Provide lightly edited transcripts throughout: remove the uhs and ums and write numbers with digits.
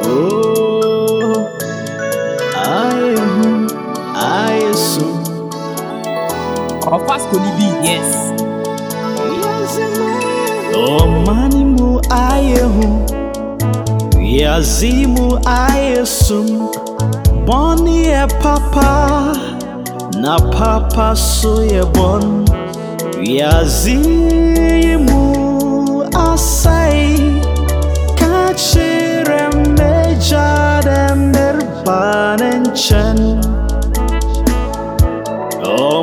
Oh, I am Of course, Kolibi, yes. Oh, manimu ayehu, yazimu ayesum, boni e papa, na papa so ye bon, yazimu asai, kachire meja de merbanen chen. Oh,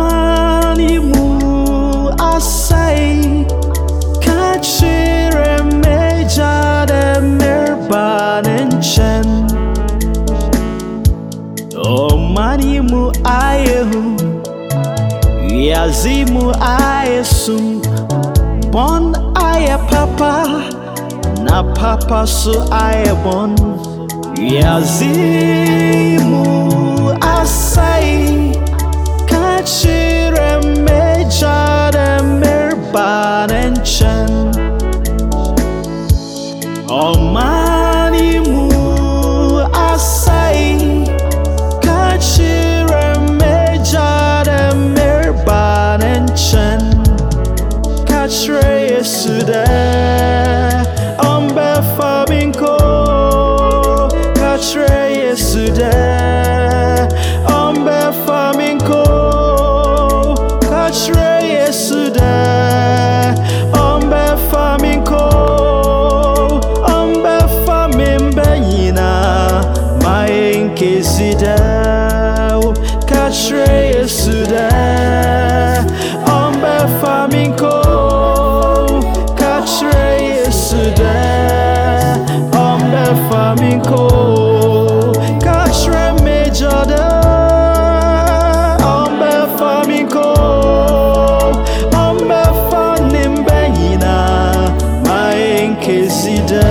manimu asai, kachire meja de merbanen chen. Oh, manimu ayehu, yazimu ayesum, bon aye papa, na papa so aye bon, yazimu asai, kachire meja de merbanen chen. Oh, manimu asai, kachire meja de merbanen chen. Kachire yesude, ombe fabinko. Kachire yesude, ombe fabinko. Kachire yesude, ombe fabinko. Ombe famimbe yina, mayenke sida. Kachire yesude, ombe fabinko. Kachire yesude, ombe fabinko. Kachire mejada, ombe fabinko. Ombe fanimbe yina, mayenke sida.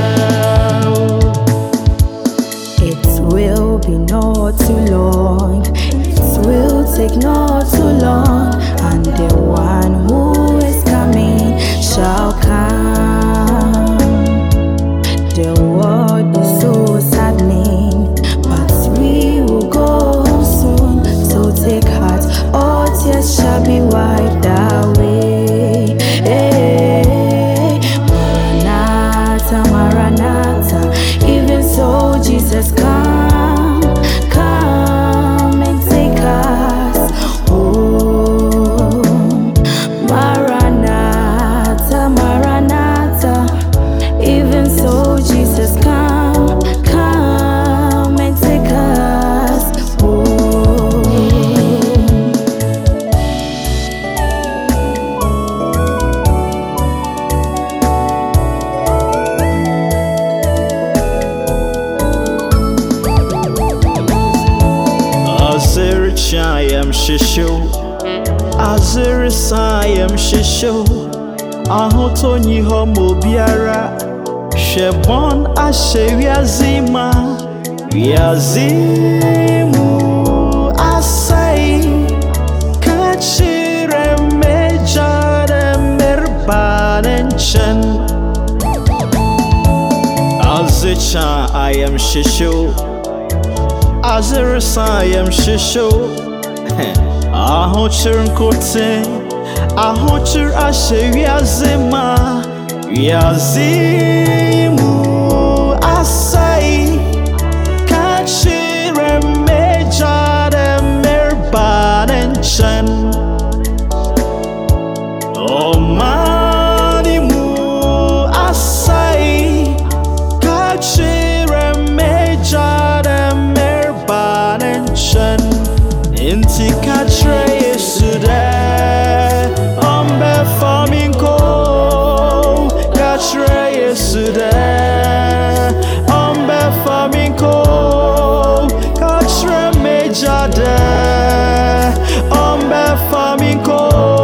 It will be not too long. It will take not too long. And the one who is coming shall come. The world is so saddening, but we will go home soon. So take heart, all tears shall be wiped away. Hey, Maranatha, Maranatha, even so Jesus come, come and take us home. Maranatha, Maranatha, even so Jesus come, come and take us home. Azir chayam shisho, Azir sayam shisho. Ahotoni homo biara, shebon ashe yazima, yazimu asai, kachire meja de merbanen chen. Azicha ayam shisho, Azir sayam shisho. Ahochir nkote, ahochir ashe yazima, yazimu asai, kachire meja de merbanen chen. Oh, manimu asai, kachire meja de merbanen chen. Inti kachire yesude, ombe faminko. Kachire yesude, ombe faminko. Kachire mejade, ombe faminko.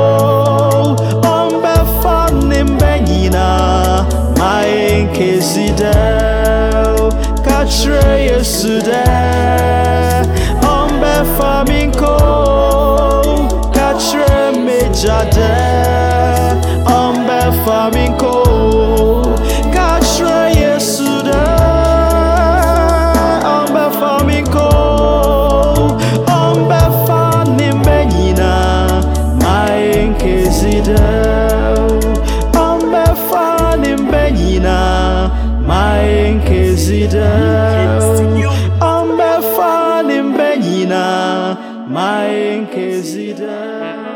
Ombe fanimbe yina, mayenke sida. Kachire yesude, ombe faminko. Kachire mejade, ombe faminko. Kachire yesude, nimbenyina mayenkezida ambefa nimbenyina mayenkezida